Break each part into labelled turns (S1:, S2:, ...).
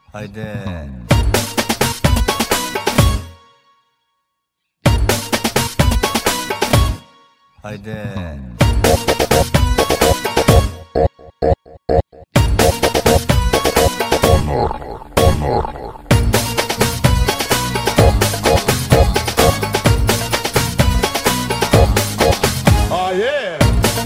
S1: Haydi. Haydi.
S2: Oh yeah.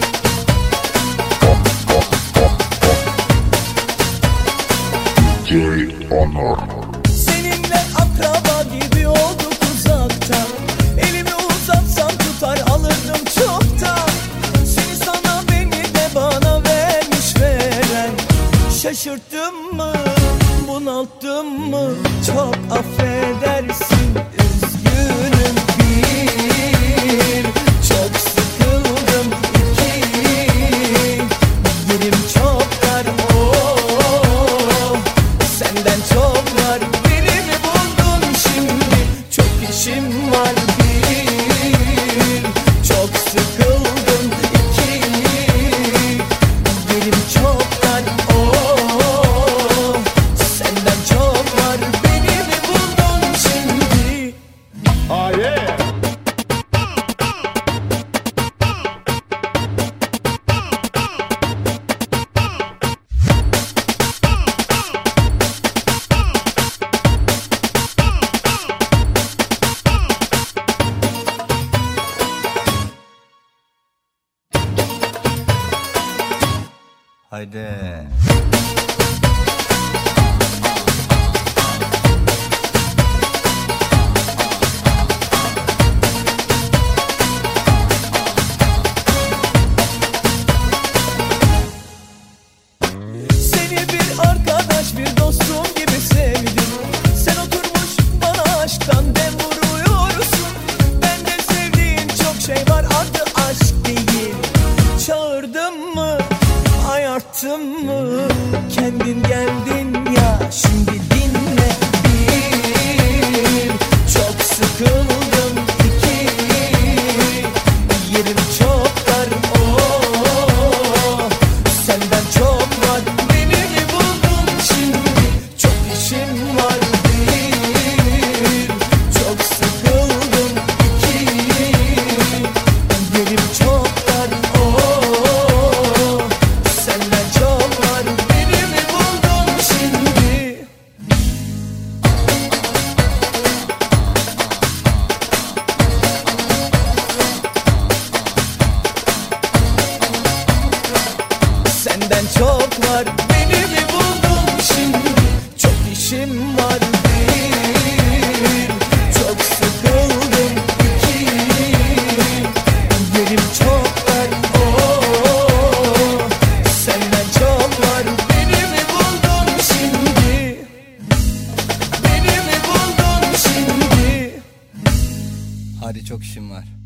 S3: Onur.
S4: Seninle akraba gibi olduk uzaktan. Elimi uzatsam tutar alırdım çoktan. Seni sana beni de bana vermiş veren. Şaşırttın mı, bunalttın mı? Çok affedersin, üzgünüm bir. Çok sıkıldım iki. Yerim çok dar, oh. Senden çok var, beni mi buldun şimdi? Çok işim var bir. Çok sıkıldım iki. Yerim çok dar, oh. Senden çok var, beni mi buldun şimdi?
S2: Oh yeah.
S1: Haydi.
S4: Seni bir arkadaş, bir dostum gibi sevdim. Sen oturmuş bana aşktan dem vuruyorsun. Bende sevdiğin çok şey var, adı aşk değil. Çağırdım mı, ayarttın mı? Kendin geldin ya, şimdi dinle bir. Çok sıkıldım iki. Yerim çok dar, oh. Senden çok var, beni mi buldun şimdi? Çok işim var bir. Çok sıkıldım iki. Yerim çok dar, oh. Senden çok var, beni mi buldun şimdi? Senden çok var, beni mi buldun şimdi? Çok işim var bir. Çok sıkıldım iki. Yerim çok dar, oh. Senden çok var, beni mi buldun şimdi? Beni mi buldun şimdi?
S1: Hadi, çok işim var.